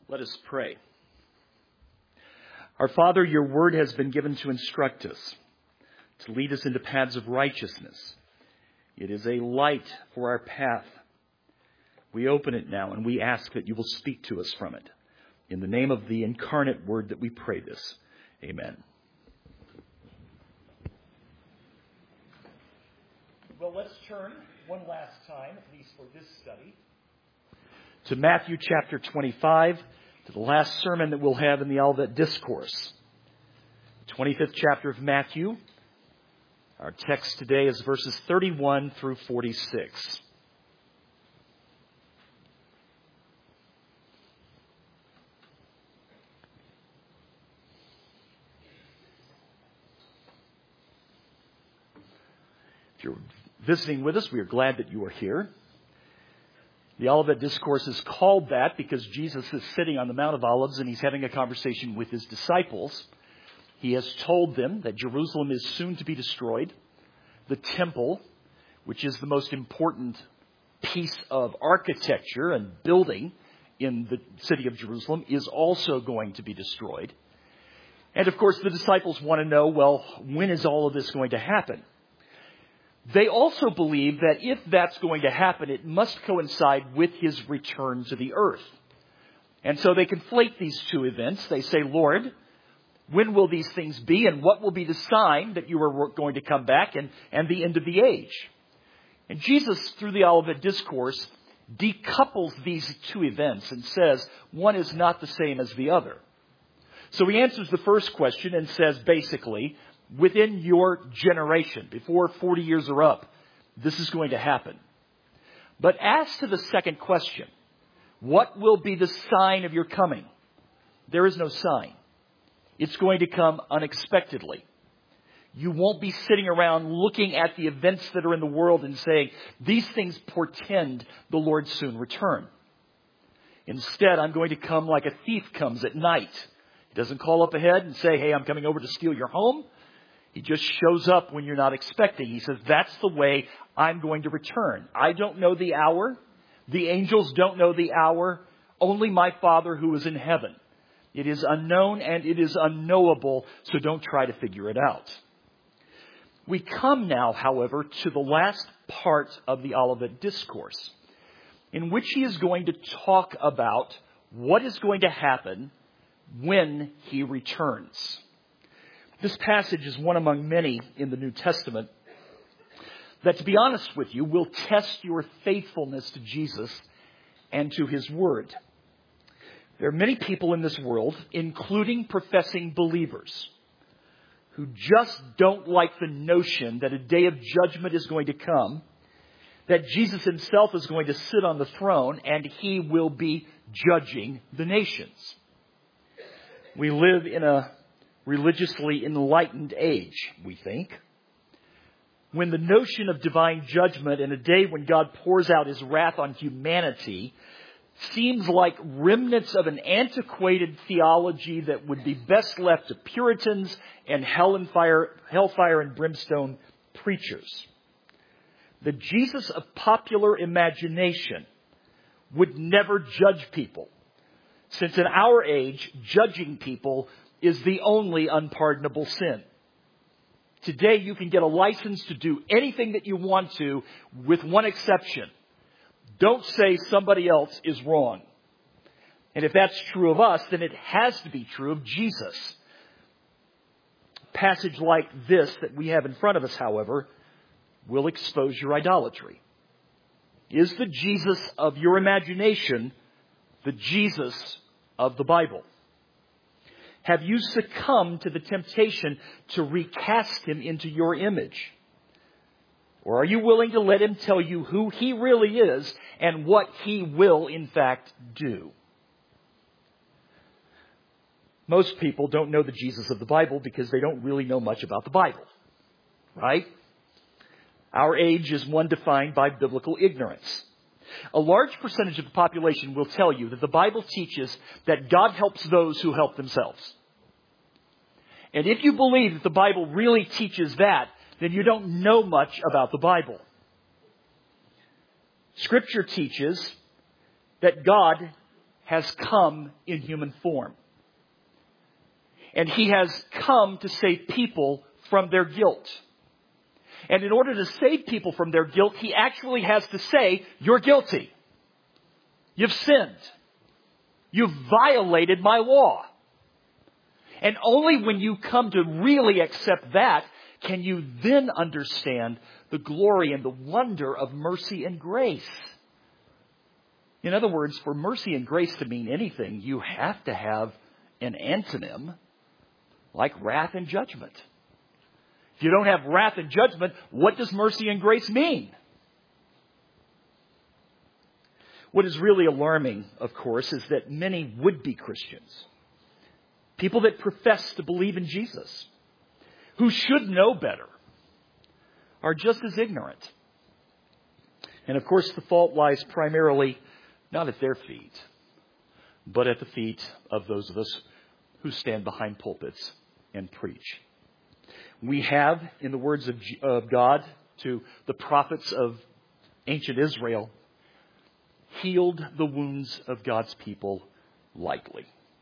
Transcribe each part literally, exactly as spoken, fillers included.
Let us pray. Our Father, your word has been given to instruct us, to lead us into paths of righteousness. It is a light for our path. We open it now and we ask that you will speak to us from it. In the name of the incarnate word that we pray this. Amen. Well, let's turn one last time, at least for this study, to Matthew chapter twenty-five, to the last sermon that we'll have in the Olivet Discourse. twenty-fifth chapter of Matthew. Our text today is verses thirty-one through forty-six. If you're visiting with us, we are glad that you are here. The Olivet Discourse is called that because Jesus is sitting on the Mount of Olives and he's having a conversation with his disciples. He has told them that Jerusalem is soon to be destroyed. The temple, which is the most important piece of architecture and building in the city of Jerusalem, is also going to be destroyed. And of course, the disciples want to know, well, when is all of this going to happen? They also believe that if that's going to happen, it must coincide with his return to the earth. And so they conflate these two events. They say, Lord, when will these things be? And what will be the sign that you are going to come back and, and the end of the age? And Jesus, through the Olivet Discourse, decouples these two events and says one is not the same as the other. So he answers the first question and says basically, within your generation, before forty years are up, this is going to happen. But as to the second question, what will be the sign of your coming? There is no sign. It's going to come unexpectedly. You won't be sitting around looking at the events that are in the world and saying, these things portend the Lord's soon return. Instead, I'm going to come like a thief comes at night. He doesn't call up ahead and say, hey, I'm coming over to steal your home. He just shows up when you're not expecting. He says, that's the way I'm going to return. I don't know the hour. The angels don't know the hour. Only my Father who is in heaven. It is unknown and it is unknowable, so don't try to figure it out. We come now, however, to the last part of the Olivet Discourse, in which he is going to talk about what is going to happen when he returns. This passage is one among many in the New Testament that, to be honest with you, will test your faithfulness to Jesus and to his word. There are many people in this world, including professing believers, who just don't like the notion that a day of judgment is going to come, that Jesus himself is going to sit on the throne and he will be judging the nations. We live in a religiously enlightened age, we think, when the notion of divine judgment and a day when God pours out his wrath on humanity seems like remnants of an antiquated theology that would be best left to Puritans and hell and fire, hellfire and brimstone preachers. The Jesus of popular imagination would never judge people, since in our age, judging people is the only unpardonable sin. Today, you can get a license to do anything that you want to, with one exception. Don't say somebody else is wrong. And if that's true of us, then it has to be true of Jesus. A passage like this that we have in front of us, however, will expose your idolatry. Is the Jesus of your imagination the Jesus of the Bible? Have you succumbed to the temptation to recast him into your image? Or are you willing to let him tell you who he really is and what he will, in fact, do? Most people don't know the Jesus of the Bible because they don't really know much about the Bible, right? Our age is one defined by biblical ignorance. A large percentage of the population will tell you that the Bible teaches that God helps those who help themselves. And if you believe that the Bible really teaches that, then you don't know much about the Bible. Scripture teaches that God has come in human form. And he has come to save people from their guilt. And in order to save people from their guilt, he actually has to say, you're guilty. You've sinned. You've violated my law. And only when you come to really accept that can you then understand the glory and the wonder of mercy and grace. In other words, for mercy and grace to mean anything, you have to have an antonym like wrath and judgment. If you don't have wrath and judgment, what does mercy and grace mean? What is really alarming, of course, is that many would-be Christians, people that profess to believe in Jesus, who should know better, are just as ignorant. And of course, the fault lies primarily not at their feet, but at the feet of those of us who stand behind pulpits and preach. We have, in the words of, of God to the prophets of ancient Israel, healed the wounds of God's people lightly.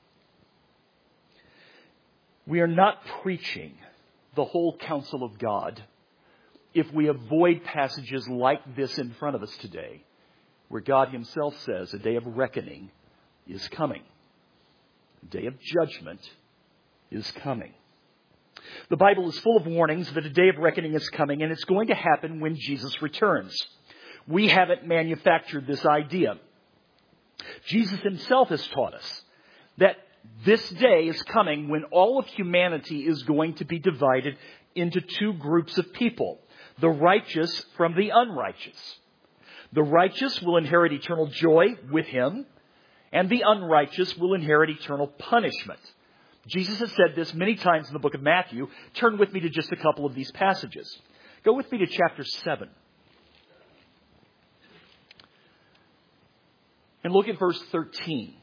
We are not preaching the whole counsel of God if we avoid passages like this in front of us today, where God himself says a day of reckoning is coming. A day of judgment is coming. The Bible is full of warnings that a day of reckoning is coming, and it's going to happen when Jesus returns. We haven't manufactured this idea. Jesus himself has taught us that this day is coming when all of humanity is going to be divided into two groups of people, the righteous from the unrighteous. The righteous will inherit eternal joy with him, and the unrighteous will inherit eternal punishment. Jesus has said this many times in the book of Matthew. Turn with me to just a couple of these passages. Go with me to chapter seven. And look at verse thirteen.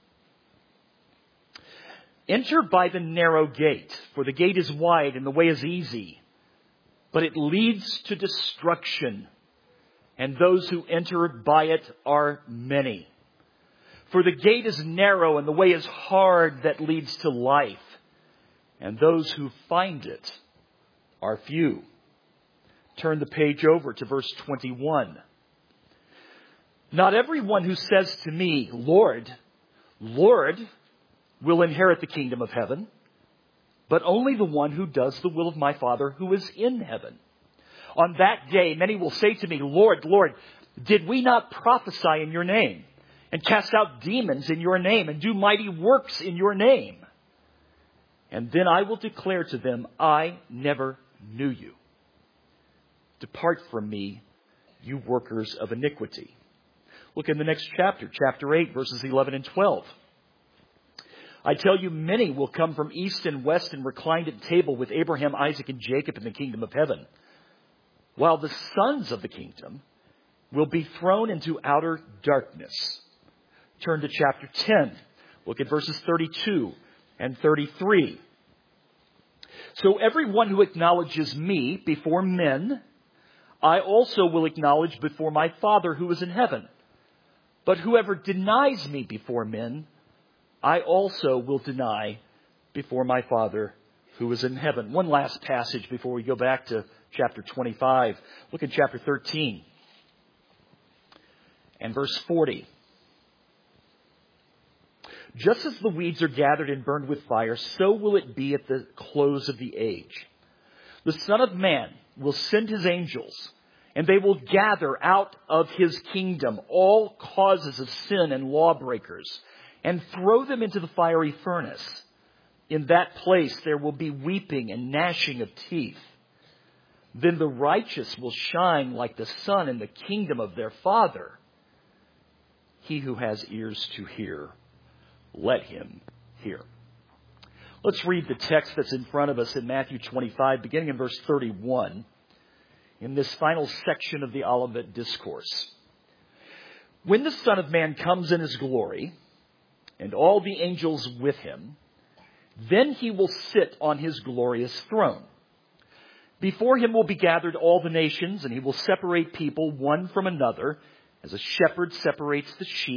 Enter by the narrow gate, for the gate is wide and the way is easy, but it leads to destruction, and those who enter by it are many. For the gate is narrow and the way is hard that leads to life, and those who find it are few. Turn the page over to verse twenty-one. Not everyone who says to me, Lord, Lord, will inherit the kingdom of heaven, but only the one who does the will of my Father who is in heaven. On that day, many will say to me, Lord, Lord, did we not prophesy in your name, and cast out demons in your name, and do mighty works in your name? And then I will declare to them, I never knew you. Depart from me, you workers of iniquity. Look in the next chapter, chapter eight, verses eleven and twelve. I tell you, many will come from east and west and recline at table with Abraham, Isaac, and Jacob in the kingdom of heaven, while the sons of the kingdom will be thrown into outer darkness. Turn to chapter ten. Look at verses thirty-two and thirty-three. So everyone who acknowledges me before men, I also will acknowledge before my Father who is in heaven. But whoever denies me before men, I also will deny before my Father who is in heaven. One last passage before we go back to chapter twenty-five. Look at chapter thirteen and verse forty. Just as the weeds are gathered and burned with fire, so will it be at the close of the age. The Son of Man will send his angels, and they will gather out of his kingdom all causes of sin and lawbreakers, and throw them into the fiery furnace. In that place there will be weeping and gnashing of teeth. Then the righteous will shine like the sun in the kingdom of their Father. He who has ears to hear, let him hear. Let's read the text that's in front of us in Matthew twenty-five, beginning in verse thirty-one, in this final section of the Olivet Discourse. When the Son of Man comes in his glory, and all the angels with him, then he will sit on his glorious throne. Before him will be gathered all the nations, and he will separate people one from another, as a shepherd separates the sheep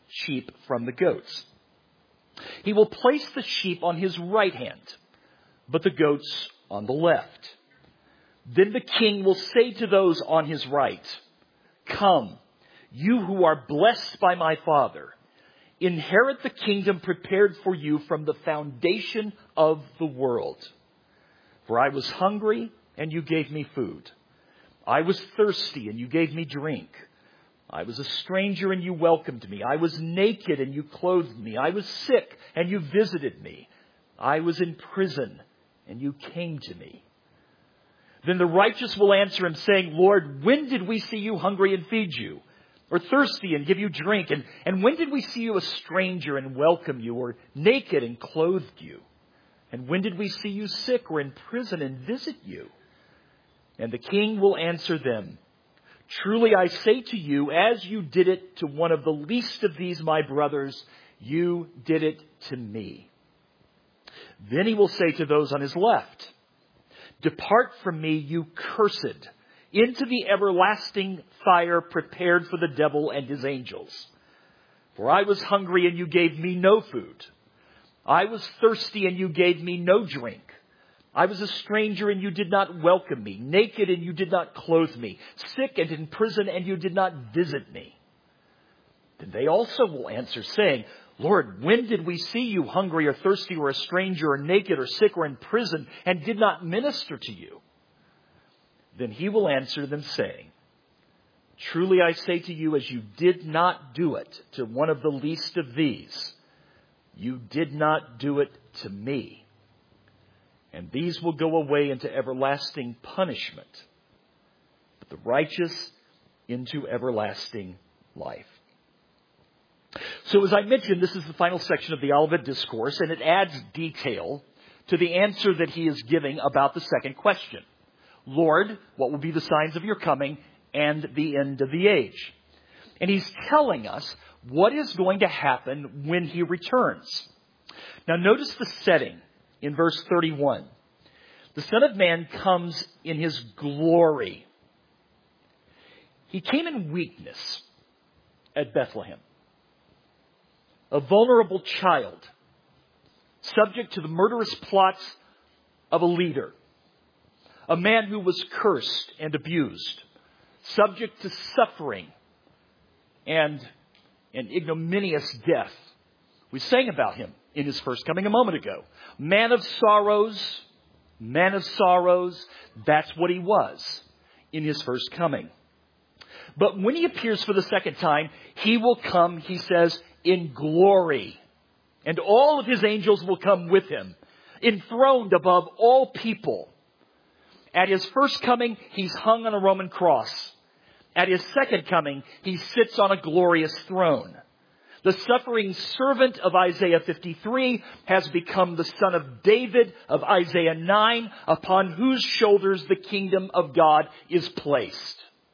sheep from the goats. He will place the sheep on his right hand, but the goats on the left. Then the king will say to those on his right, "Come, you who are blessed by my Father, inherit the kingdom prepared for you from the foundation of the world. For I was hungry, and you gave me food. I was thirsty, and you gave me drink. I was a stranger, and you welcomed me. I was naked, and you clothed me. I was sick, and you visited me. I was in prison, and you came to me." Then the righteous will answer him, saying, "Lord, when did we see you hungry and feed you? Or thirsty and give you drink? And, and when did we see you a stranger and welcome you? Or naked and clothed you? And when did we see you sick or in prison and visit you?" And the king will answer them, "Truly I say to you, as you did it to one of the least of these my brothers, you did it to me." Then he will say to those on his left, "Depart from me, you cursed, into the everlasting fire prepared for the devil and his angels. For I was hungry, and you gave me no food. I was thirsty, and you gave me no drink. I was a stranger, and you did not welcome me. Naked, and you did not clothe me. Sick and in prison, and you did not visit me." Then they also will answer, saying, "Lord, when did we see you hungry or thirsty or a stranger or naked or sick or in prison and did not minister to you?" Then he will answer them, saying, "Truly I say to you, as you did not do it to one of the least of these, you did not do it to me." And these will go away into everlasting punishment, but the righteous into everlasting life. So as I mentioned, this is the final section of the Olivet Discourse, and it adds detail to the answer that he is giving about the second question. "Lord, what will be the signs of your coming and the end of the age?" And he's telling us what is going to happen when he returns. Now notice the setting in verse thirty-one. The Son of Man comes in his glory. He came in weakness at Bethlehem. A vulnerable child, subject to the murderous plots of a leader. A man who was cursed and abused, subject to suffering and an ignominious death. We sang about him in his first coming a moment ago. Man of sorrows, man of sorrows, that's what he was in his first coming. But when he appears for the second time, he will come, he says, in glory. And all of his angels will come with him, enthroned above all people. At his first coming, he's hung on a Roman cross. At his second coming, he sits on a glorious throne. The suffering servant of Isaiah fifty-three has become the son of David of Isaiah nine, upon whose shoulders the kingdom of God is placed.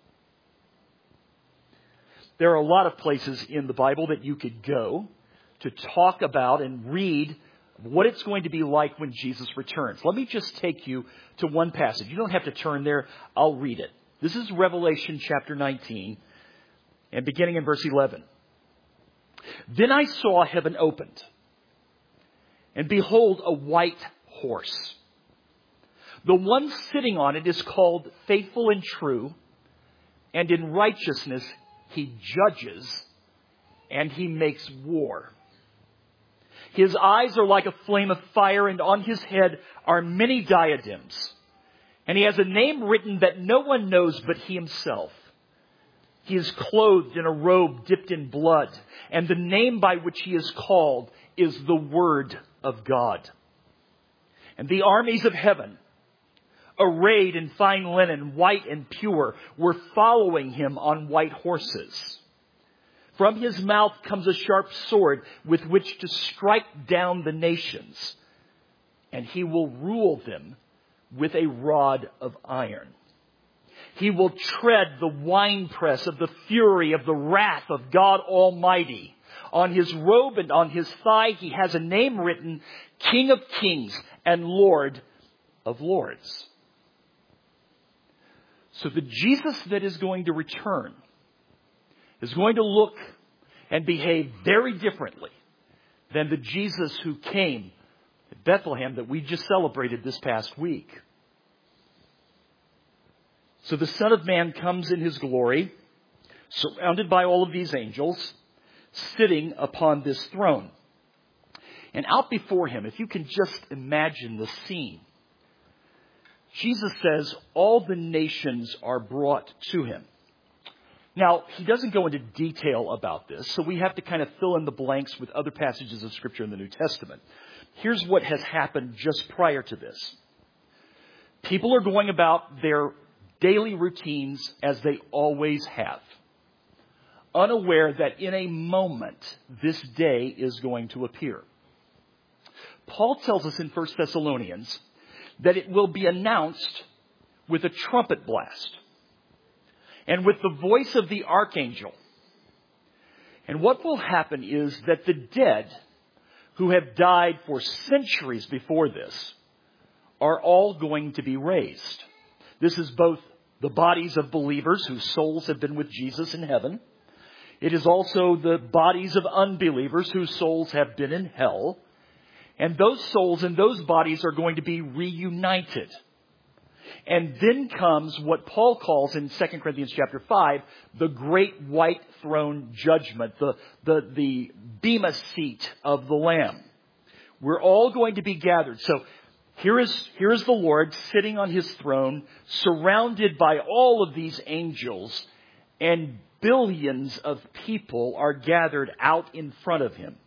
There are a lot of places in the Bible that you could go to talk about and read what it's going to be like when Jesus returns. Let me just take you to one passage. You don't have to turn there. I'll read it. This is Revelation chapter nineteen, and beginning in verse eleven. "Then I saw heaven opened, and behold, a white horse. The one sitting on it is called Faithful and True, and in righteousness he judges, and he makes war. His eyes are like a flame of fire, and on his head are many diadems. And he has a name written that no one knows but he himself. He is clothed in a robe dipped in blood, and the name by which he is called is the Word of God. And the armies of heaven, arrayed in fine linen, white and pure, were following him on white horses. From his mouth comes a sharp sword with which to strike down the nations, and he will rule them with a rod of iron. He will tread the winepress of the fury of the wrath of God Almighty. On his robe and on his thigh he has a name written, King of Kings and Lord of Lords." So the Jesus that is going to return is going to look and behave very differently than the Jesus who came at Bethlehem that we just celebrated this past week. So the Son of Man comes in his glory, surrounded by all of these angels, sitting upon this throne. And out before him, if you can just imagine the scene, Jesus says all the nations are brought to him. Now, he doesn't go into detail about this, so we have to kind of fill in the blanks with other passages of Scripture in the New Testament. Here's what has happened just prior to this. People are going about their daily routines as they always have, unaware that in a moment this day is going to appear. Paul tells us in First Thessalonians that it will be announced with a trumpet blast and with the voice of the archangel. And what will happen is that the dead who have died for centuries before this are all going to be raised. This is both the bodies of believers whose souls have been with Jesus in heaven. It is also the bodies of unbelievers whose souls have been in hell. And those souls and those bodies are going to be reunited. And then comes what Paul calls in Second Corinthians chapter five, the great white throne judgment, the, the, the bema seat of the Lamb. We're all going to be gathered. So here is, here is the Lord sitting on his throne, surrounded by all of these angels, and billions of people are gathered out in front of him.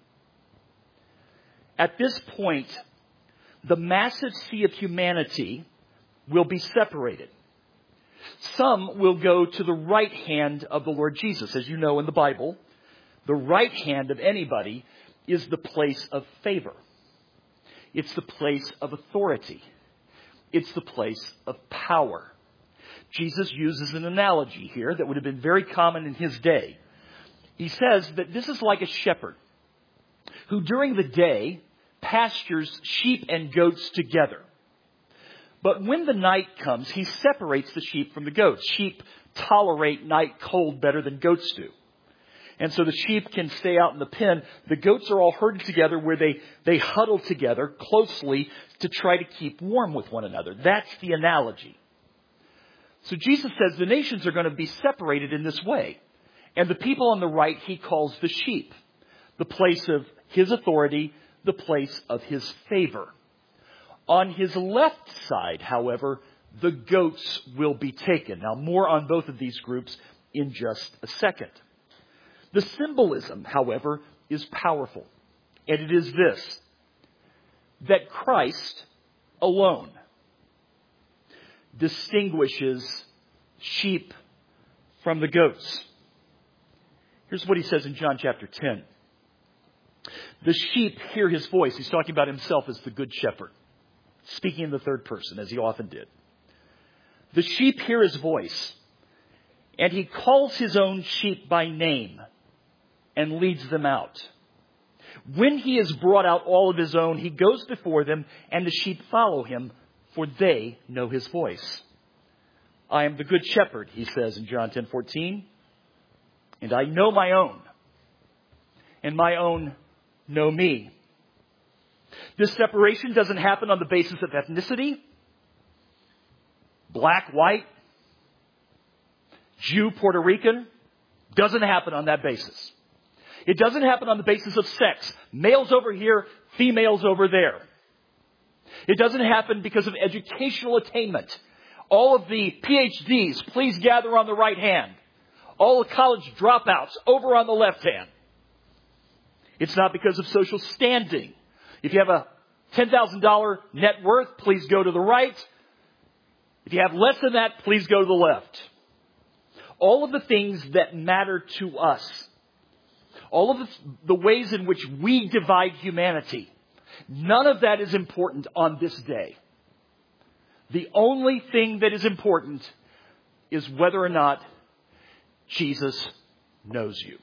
At this point, the massive sea of humanity will be separated. Some will go to the right hand of the Lord Jesus. As you know in the Bible, the right hand of anybody is the place of favor. It's the place of authority. It's the place of power. Jesus uses an analogy here that would have been very common in his day. He says that this is like a shepherd who during the day pastures sheep and goats together. But when the night comes, he separates the sheep from the goats. Sheep tolerate night cold better than goats do. And so the sheep can stay out in the pen. The goats are all herded together where they, they huddle together closely to try to keep warm with one another. That's the analogy. So Jesus says the nations are going to be separated in this way. And the people on the right he calls the sheep, the place of his authority, the place of his favor. On his left side, however, the goats will be taken. Now, more on both of these groups in just a second. The symbolism, however, is powerful. And it is this, that Christ alone distinguishes sheep from the goats. Here's what he says in John chapter ten. The sheep hear his voice. He's talking about himself as the good shepherd, speaking in the third person, as he often did. The sheep hear his voice, and he calls his own sheep by name and leads them out. When he has brought out all of his own, he goes before them, and the sheep follow him, for they know his voice. I am the good shepherd, he says in John ten fourteen, and I know my own, and my own know me. This separation doesn't happen on the basis of ethnicity, black, white, Jew, Puerto Rican. Doesn't happen on that basis. It doesn't happen on the basis of sex. Males over here, females over there. It doesn't happen because of educational attainment. All of the P H Ds, please gather on the right hand. All the college dropouts over on the left hand. It's not because of social standing. If you have a ten thousand dollars net worth, please go to the right. If you have less than that, please go to the left. All of the things that matter to us, all of the, the ways in which we divide humanity, none of that is important on this day. The only thing that is important is whether or not Jesus knows you.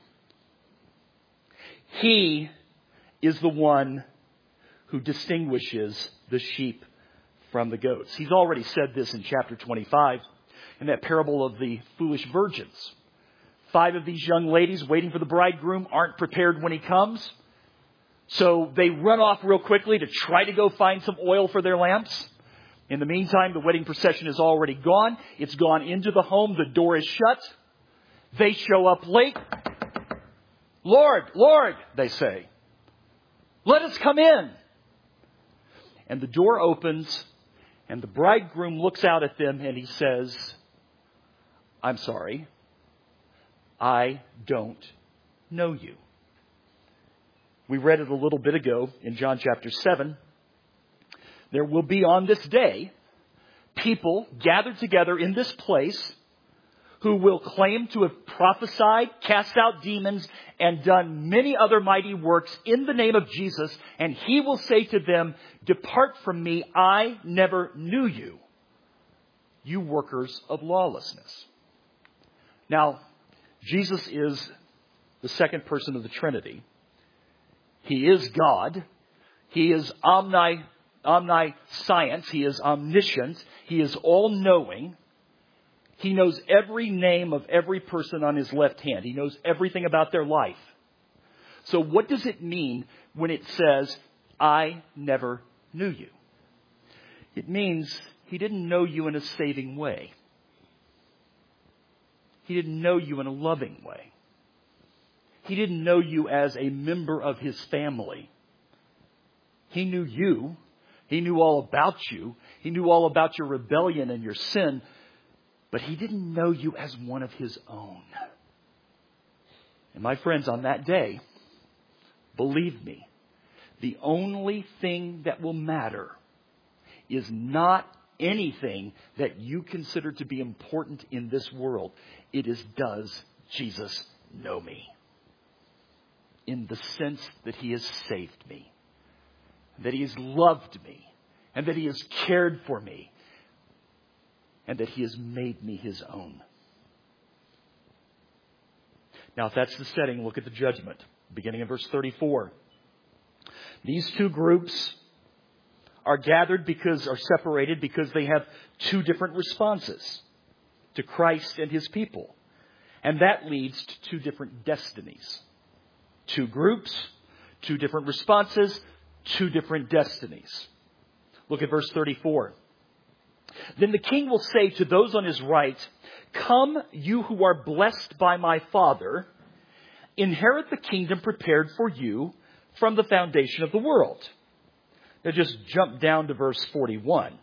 He is the one who distinguishes the sheep from the goats. He's already said this in chapter twenty-five in that parable of the foolish virgins. Five of these young ladies waiting for the bridegroom aren't prepared when he comes. So they run off real quickly to try to go find some oil for their lamps. In the meantime, the wedding procession is already gone. It's gone into the home. The door is shut. They show up late. Lord, Lord, they say, let us come in. And the door opens, and the bridegroom looks out at them, and he says, I'm sorry, I don't know you. We read it a little bit ago in John chapter seven. There will be on this day people gathered together in this place who will claim to have prophesied, cast out demons, and done many other mighty works in the name of Jesus. And he will say to them, depart from me, I never knew you, you workers of lawlessness. Now, Jesus is the second person of the Trinity. He is God. He is omni, omniscience. He is omniscient. He is all-knowing. He knows every name of every person on his left hand. He knows everything about their life. So what does it mean when it says, I never knew you? It means he didn't know you in a saving way. He didn't know you in a loving way. He didn't know you as a member of his family. He knew you. He knew all about you. He knew all about your rebellion and your sin. But he didn't know you as one of his own. And my friends, on that day, believe me, the only thing that will matter is not anything that you consider to be important in this world. It is, does Jesus know me? In the sense that he has saved me, that he has loved me, and that he has cared for me, and that he has made me his own. Now, if that's the setting, look at the judgment, beginning in verse thirty-four. These two groups are gathered because, are separated because they have two different responses to Christ and his people. And that leads to two different destinies. Two groups, two different responses, two different destinies. Look at verse thirty-four. Then the king will say to those on his right, come, you who are blessed by my Father, inherit the kingdom prepared for you from the foundation of the world. Now just jump down to verse forty-one.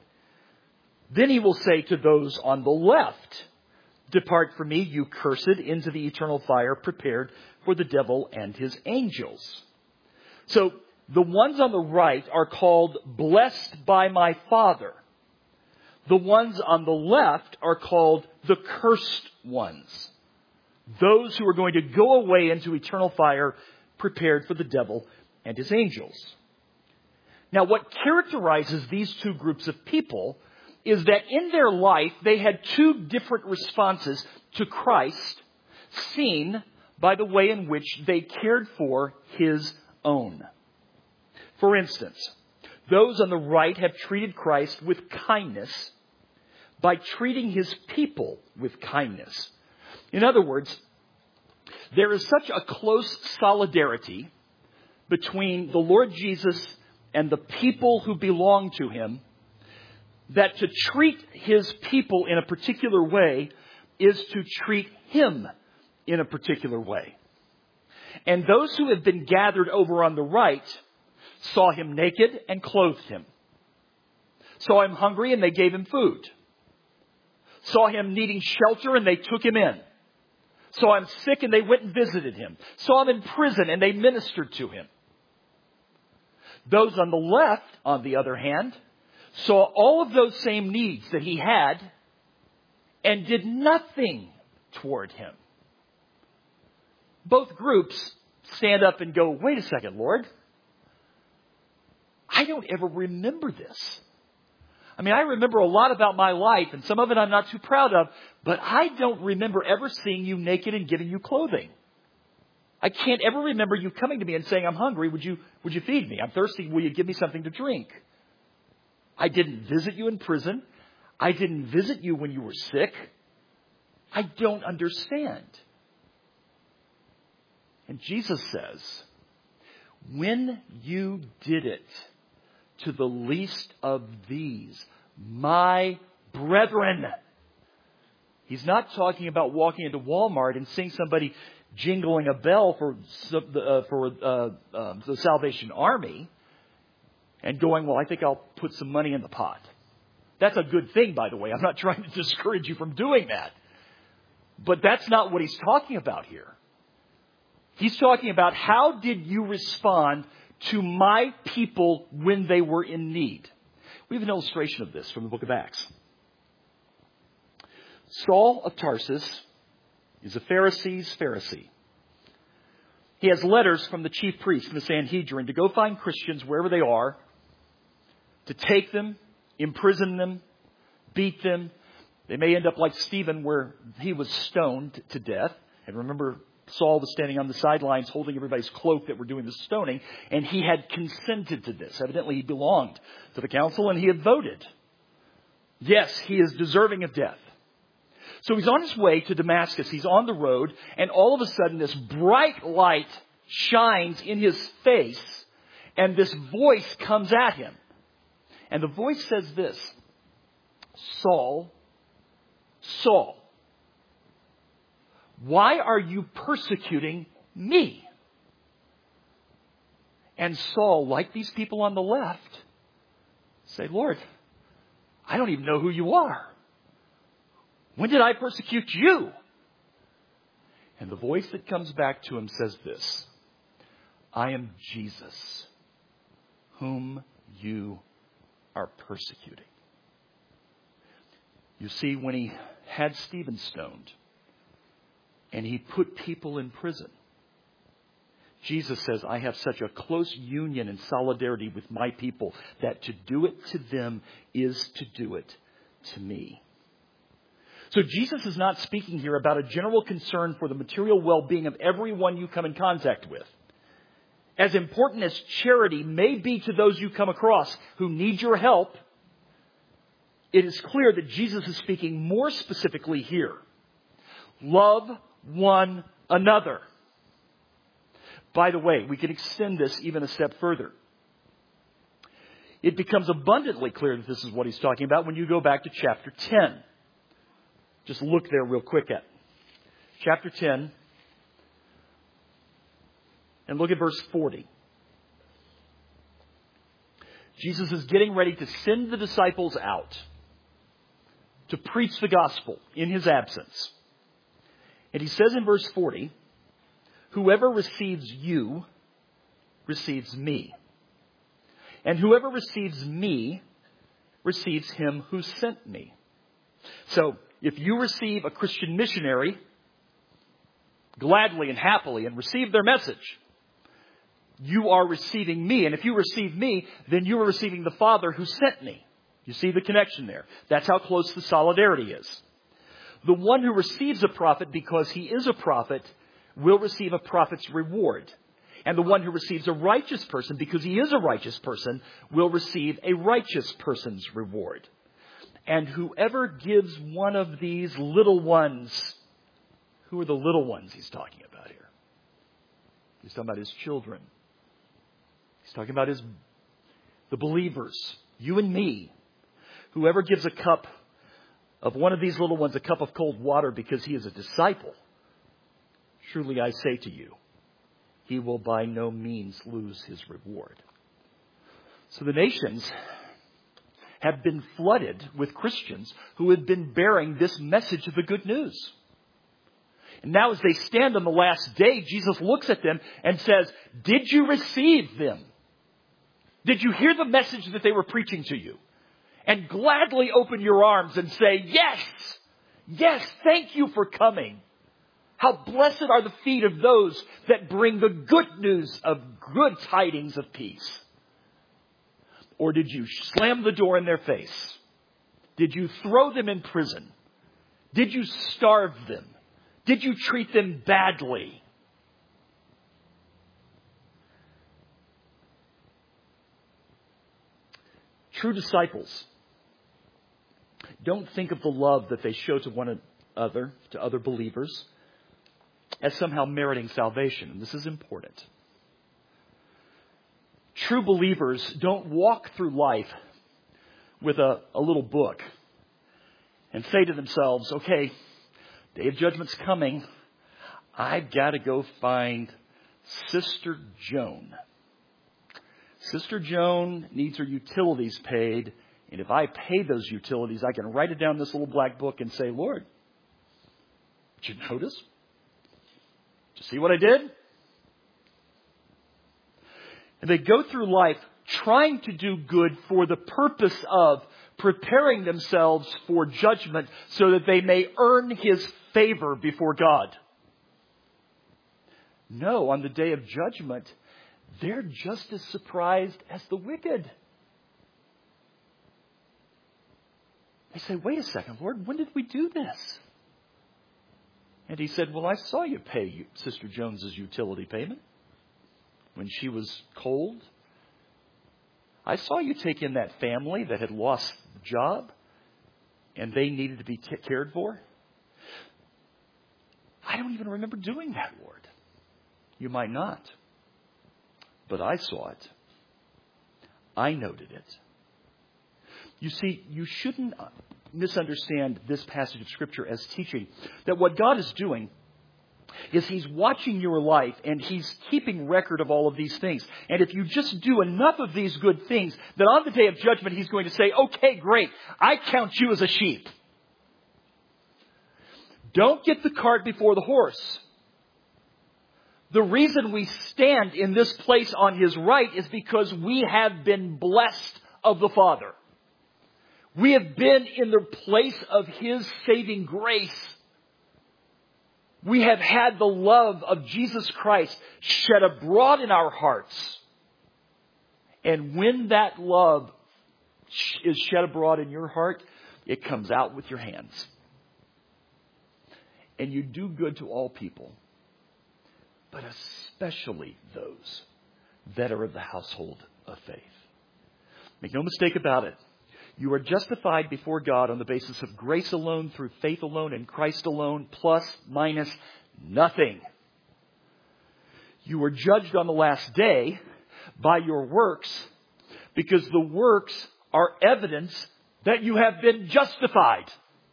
Then he will say to those on the left, depart from me, you cursed, into the eternal fire prepared for the devil and his angels. So the ones on the right are called blessed by my Father. The ones on the left are called the cursed ones. Those who are going to go away into eternal fire prepared for the devil and his angels. Now, what characterizes these two groups of people is that in their life, they had two different responses to Christ, seen by the way in which they cared for his own. For instance, those on the right have treated Christ with kindness by treating his people with kindness. In other words, there is such a close solidarity between the Lord Jesus and the people who belong to him that to treat his people in a particular way is to treat him in a particular way. And those who have been gathered over on the right saw him naked and clothed him. Saw him hungry and they gave him food. Saw him needing shelter and they took him in. Saw him sick and they went and visited him. Saw him in prison and they ministered to him. Those on the left, on the other hand, saw all of those same needs that he had and did nothing toward him. Both groups stand up and go, wait a second, Lord. I don't ever remember this. I mean, I remember a lot about my life, and some of it I'm not too proud of, but I don't remember ever seeing you naked and giving you clothing. I can't ever remember you coming to me and saying, I'm hungry, would you, would you feed me? I'm thirsty, will you give me something to drink? I didn't visit you in prison. I didn't visit you when you were sick. I don't understand. And Jesus says, when you did it to the least of these, my brethren. He's not talking about walking into Walmart and seeing somebody jingling a bell for uh, for uh, uh, the Salvation Army and going, well, I think I'll put some money in the pot. That's a good thing, by the way. I'm not trying to discourage you from doing that. But that's not what he's talking about here. He's talking about how did you respond to my people when they were in need. We have an illustration of this from the book of Acts. Saul of Tarsus is a Pharisee's Pharisee. He has letters from the chief priest and the Sanhedrin to go find Christians wherever they are, to take them, imprison them, beat them. They may end up like Stephen, where he was stoned to death. And remember, Saul was standing on the sidelines holding everybody's cloak that were doing the stoning, and he had consented to this. Evidently, he belonged to the council, and he had voted. Yes, he is deserving of death. So he's on his way to Damascus. He's on the road, and all of a sudden this bright light shines in his face, and this voice comes at him. And the voice says this, Saul, Saul, why are you persecuting me? And Saul, like these people on the left, say, Lord, I don't even know who you are. When did I persecute you? And the voice that comes back to him says this, I am Jesus, whom you are persecuting. You see, when he had Stephen stoned and he put people in prison, Jesus says, I have such a close union and solidarity with my people that to do it to them is to do it to me. So Jesus is not speaking here about a general concern for the material well-being of everyone you come in contact with. As important as charity may be to those you come across who need your help, it is clear that Jesus is speaking more specifically here. Love one another. By the way, we can extend this even a step further. It becomes abundantly clear that this is what he's talking about when you go back to chapter ten. Just look there real quick at chapter ten and look at verse forty. Jesus is getting ready to send the disciples out to preach the gospel in his absence. And he says in verse forty, whoever receives you receives me. And whoever receives me receives him who sent me. So, if you receive a Christian missionary gladly and happily and receive their message, you are receiving me. And if you receive me, then you are receiving the Father who sent me. You see the connection there. That's how close the solidarity is. The one who receives a prophet because he is a prophet will receive a prophet's reward. And the one who receives a righteous person because he is a righteous person will receive a righteous person's reward. And whoever gives one of these little ones, who are the little ones he's talking about here? He's talking about his children. He's talking about his the believers, you and me. Whoever gives a cup of one of these little ones, a cup of cold water because he is a disciple, truly I say to you, he will by no means lose his reward. So the nations have been flooded with Christians who had been bearing this message of the good news. And now as they stand on the last day, Jesus looks at them and says, did you receive them? Did you hear the message that they were preaching to you? And gladly open your arms and say, yes, yes, thank you for coming. How blessed are the feet of those that bring the good news of good tidings of peace. Or did you slam the door in their face? Did you throw them in prison? Did you starve them? Did you treat them badly? True disciples don't think of the love that they show to one another, to other believers, as somehow meriting salvation. And this is important. True believers don't walk through life with a, a little book and say to themselves, okay, day of judgment's coming. I've got to go find Sister Joan. Sister Joan needs her utilities paid. And if I pay those utilities, I can write it down in this little black book and say, Lord, did you notice? Did you see what I did? And they go through life trying to do good for the purpose of preparing themselves for judgment so that they may earn His favor before God. No, on the day of judgment, they're just as surprised as the wicked. They say, wait a second, Lord, when did we do this? And He said, well, I saw you pay Sister Jones's utility payment when she was cold. I saw you take in that family that had lost the job and they needed to be t- cared for. I don't even remember doing that, Lord. You might not. But I saw it. I noted it. You see, you shouldn't misunderstand this passage of Scripture as teaching that what God is doing is He's watching your life and He's keeping record of all of these things. And if you just do enough of these good things, then on the day of judgment He's going to say, okay, great, I count you as a sheep. Don't get the cart before the horse. The reason we stand in this place on His right is because we have been blessed of the Father. We have been in the place of His saving grace. We have had the love of Jesus Christ shed abroad in our hearts. And when that love is shed abroad in your heart, it comes out with your hands. And you do good to all people, but especially those that are of the household of faith. Make no mistake about it. You are justified before God on the basis of grace alone, through faith alone, in Christ alone, plus, minus, nothing. You are judged on the last day by your works, because the works are evidence that you have been justified.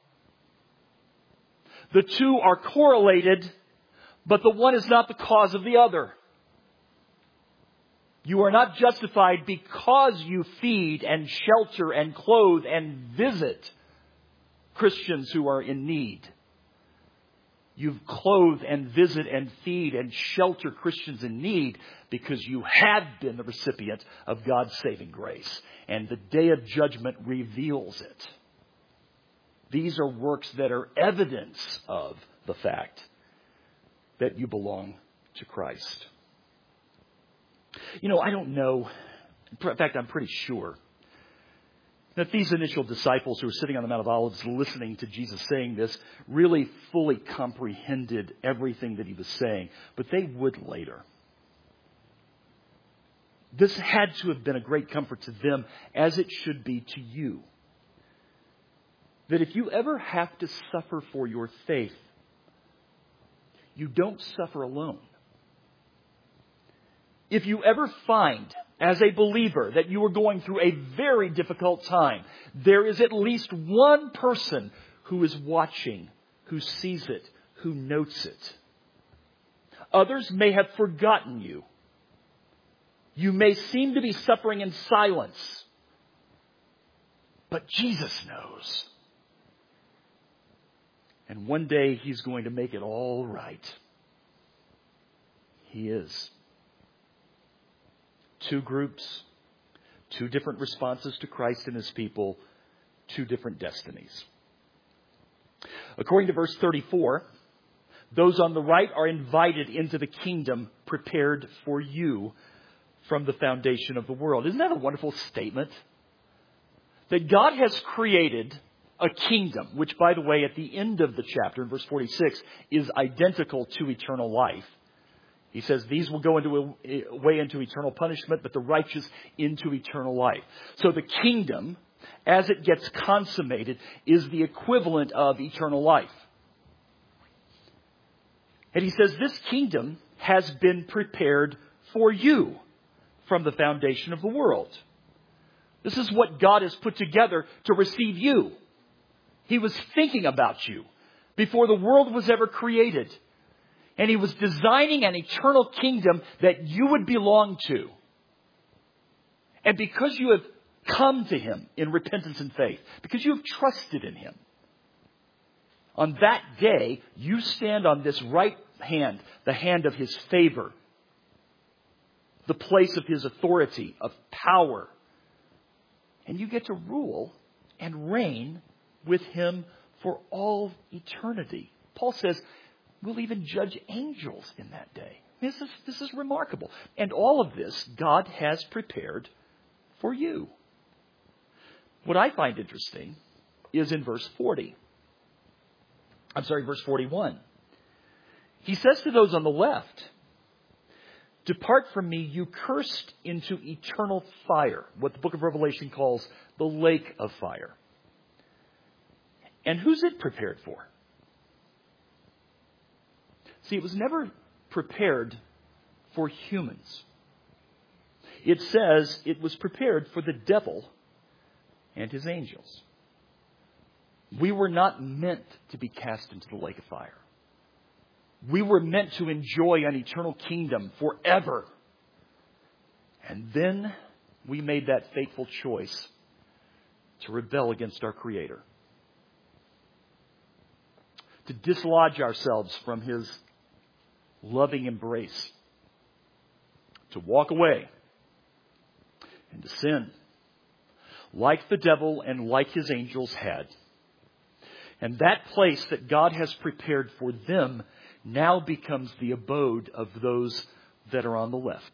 The two are correlated, but the one is not the cause of the other. You are not justified because you feed and shelter and clothe and visit Christians who are in need. You clothe and visit and feed and shelter Christians in need because you have been the recipient of God's saving grace. And the day of judgment reveals it. These are works that are evidence of the fact that you belong to Christ. You know, I don't know. In fact, I'm pretty sure that these initial disciples who were sitting on the Mount of Olives listening to Jesus saying this really fully comprehended everything that He was saying. But they would later. This had to have been a great comfort to them, as it should be to you. That if you ever have to suffer for your faith, you don't suffer alone. If you ever find, as a believer, that you are going through a very difficult time, there is at least one person who is watching, who sees it, who notes it. Others may have forgotten you. You may seem to be suffering in silence, but Jesus knows. And one day He's going to make it all right. He is. Two groups, two different responses to Christ and His people, two different destinies. According to verse thirty-four, those on the right are invited into the kingdom prepared for you from the foundation of the world. Isn't that a wonderful statement? That God has created a kingdom, which, by the way, at the end of the chapter, in verse forty-six, is identical to eternal life. He says these will go into a way into eternal punishment, but the righteous into eternal life. So the kingdom, as it gets consummated, is the equivalent of eternal life. And he says, this kingdom has been prepared for you from the foundation of the world. This is what God has put together to receive you. He was thinking about you before the world was ever created. And He was designing an eternal kingdom that you would belong to. And because you have come to Him in repentance and faith, because you have trusted in Him, on that day, you stand on this right hand, the hand of His favor, the place of His authority, of power. And you get to rule and reign with Him for all eternity. Paul says, we'll even judge angels in that day. This is, this is remarkable. And all of this, God has prepared for you. What I find interesting is in verse forty. I'm sorry, verse forty-one. He says to those on the left, depart from me, you cursed, into eternal fire, what the book of Revelation calls the lake of fire. And who's it prepared for? See, it was never prepared for humans. It says it was prepared for the devil and his angels. We were not meant to be cast into the lake of fire. We were meant to enjoy an eternal kingdom forever. And then we made that fateful choice to rebel against our Creator. To dislodge ourselves from His loving embrace. To walk away and to sin. Like the devil and like his angels had. And that place that God has prepared for them now becomes the abode of those that are on the left.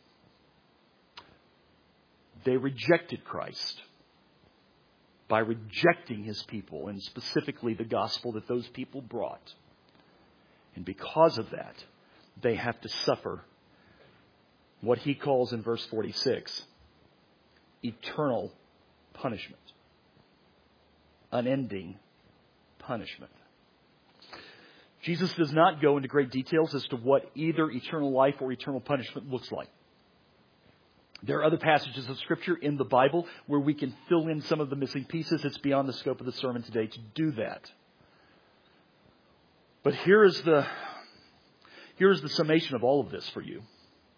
They rejected Christ by rejecting His people, and specifically the gospel that those people brought. And because of that, they have to suffer what He calls in verse forty-six, eternal punishment. Unending punishment. Jesus does not go into great details as to what either eternal life or eternal punishment looks like. There are other passages of Scripture in the Bible where we can fill in some of the missing pieces. It's beyond the scope of the sermon today to do that. But here is the, here is the summation of all of this for you.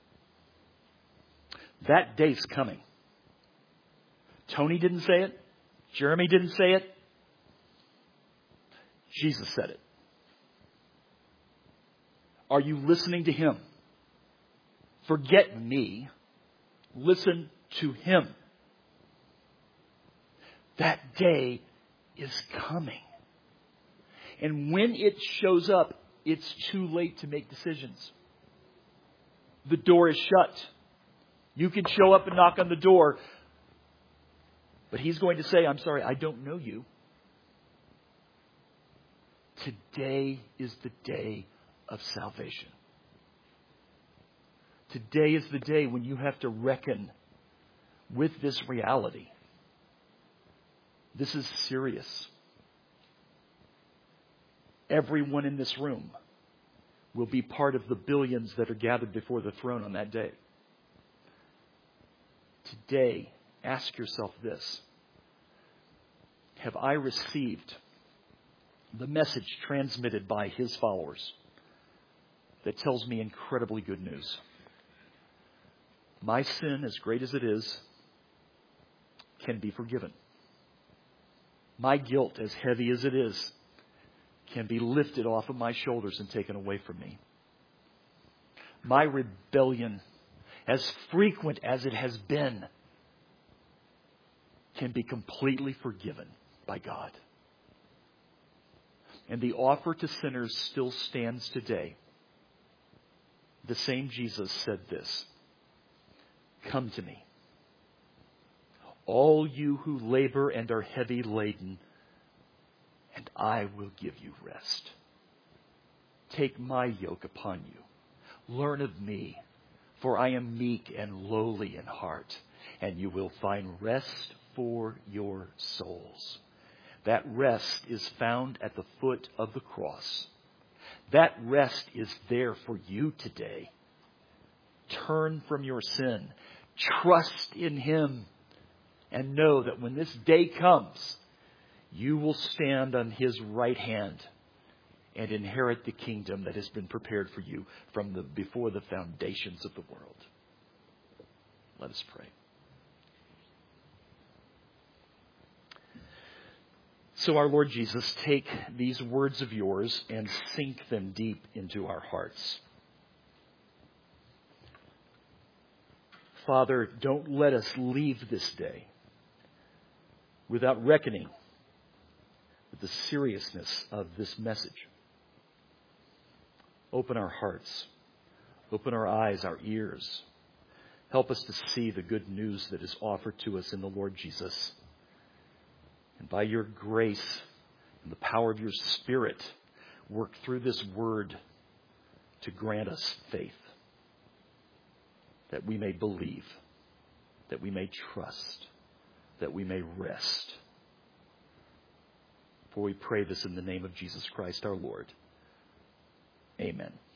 That day's coming. Tony didn't say it. Jeremy didn't say it. Jesus said it. Are you listening to Him? Forget me. Listen to Him. That day is coming. And when it shows up, it's too late to make decisions. The door is shut. You can show up and knock on the door, but He's going to say, I'm sorry, I don't know you. Today is the day of salvation. Today is the day when you have to reckon with this reality. This is serious. Everyone in this room will be part of the billions that are gathered before the throne on that day. Today, ask yourself this. Have I received the message transmitted by His followers that tells me incredibly good news? My sin, as great as it is, can be forgiven. My guilt, as heavy as it is, can be lifted off of my shoulders and taken away from me. My rebellion, as frequent as it has been, can be completely forgiven by God. And the offer to sinners still stands today. The same Jesus said this, come to me, all you who labor and are heavy laden, and I will give you rest. Take my yoke upon you. Learn of me, for I am meek and lowly in heart, and you will find rest for your souls. That rest is found at the foot of the cross. That rest is there for you today. Turn from your sin. Trust in Him. And know that when this day comes, you will stand on His right hand and inherit the kingdom that has been prepared for you from the before the foundations of the world. Let us pray. So our Lord Jesus, take these words of yours and sink them deep into our hearts. Father, don't let us leave this day without reckoning with the seriousness of this message. Open our hearts. Open our eyes, our ears. Help us to see the good news that is offered to us in the Lord Jesus. And by your grace and the power of your Spirit, work through this word to grant us faith, that we may believe, that we may trust, that we may rest. For we pray this in the name of Jesus Christ our Lord. Amen.